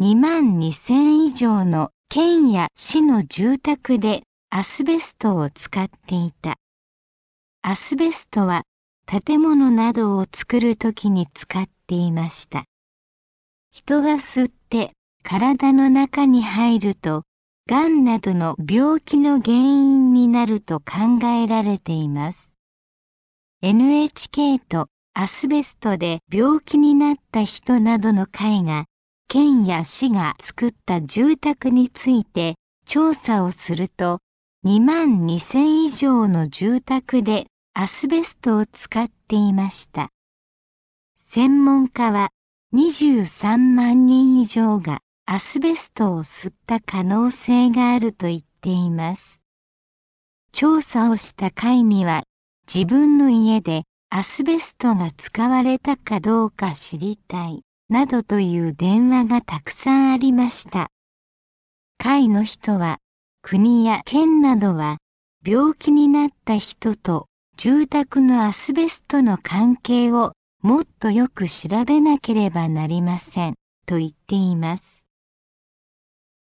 22,000以上の県や市の住宅でアスベストを使っていた。アスベストは建物などを作るときに使っていました。人が吸って体の中に入ると、がんなどの病気の原因になると考えられています。NHK とアスベストで病気になった人などの会が、県や市が作った住宅について調査をすると、22,000以上の住宅でアスベストを使っていました。専門家は23万人以上がアスベストを吸った可能性があると言っています。調査をした会には自分の家でアスベストが使われたかどうか知りたいなどという電話がたくさんありました。会の人は国や県などは病気になった人と住宅のアスベストの関係をもっとよく調べなければなりませんと言っています。